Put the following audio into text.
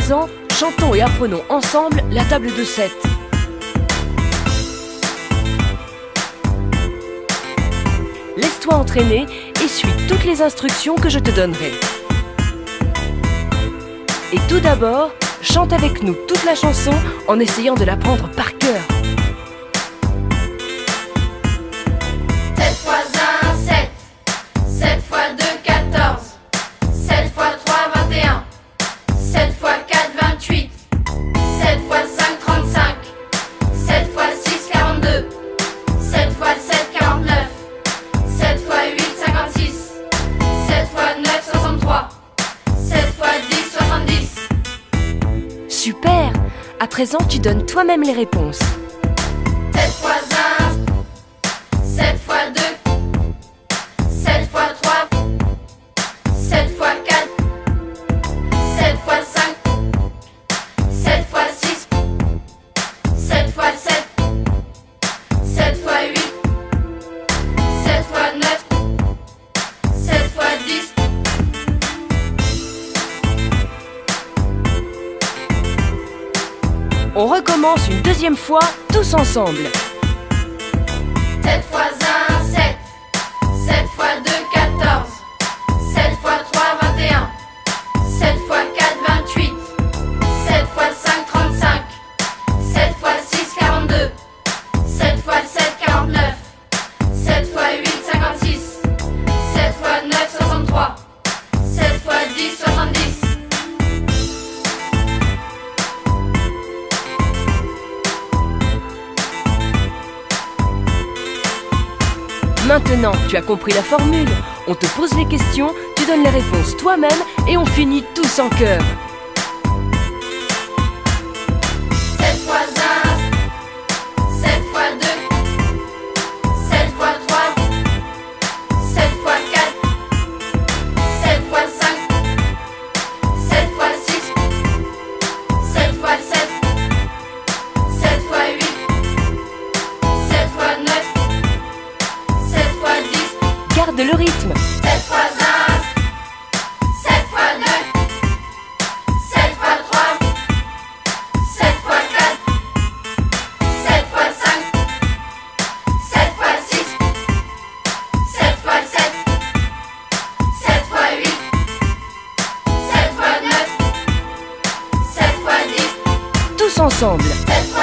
présent, chantons et apprenons ensemble la table de 7. Laisse-toi entraîner et suis toutes les instructions que je te donnerai. Et tout d'abord, chante avec nous toute la chanson en essayant de l'apprendre par cœur. 7 fois 1, 7. 7 fois 2, 14. 7 fois 3, 21. 7 fois 4, 28. 7 fois 5, 35. 7 fois 6, 42. 7 fois 7, 49. 7 fois 8, 56. 7 fois 9, 63. 7 fois 10, 70. Super! À présent, tu donnes toi-même les réponses. 7 fois 1, 7 fois 2, 7 fois 3, 7 fois 4, 7 fois 5, 7 fois 6, 7 fois 7, 7 fois 8, 7 fois 9, 7 fois 10. On recommence une deuxième fois, tous ensemble. 7 fois 1, 7. 7 fois 2, 14. 7 fois 3, 21. 7 fois 4, 28. 7 fois 5, 35. 7 fois 6, 42. 7 fois 7, 49. 7 fois 8, 56. 7 fois 9, 63. 7 fois 10, 70. Maintenant, tu as compris la formule. On te pose les questions, tu donnes les réponses toi-même et on finit tous en chœur. 7 fois 1, 7 fois 2, 7 fois 3, 7 fois 4, 7 fois 5, 7 fois 6, 7 fois 7, 7 fois 8, 7 fois 9, 7 fois 10. Garde le rythme. 7 fois 1, 7 fois 2, 7 fois 3, 7 fois 4, 7 fois 5, 7 fois 6, 7 fois 7, 7 fois 8, 7 fois 9, 7 fois 10. Tous ensemble. 7 fois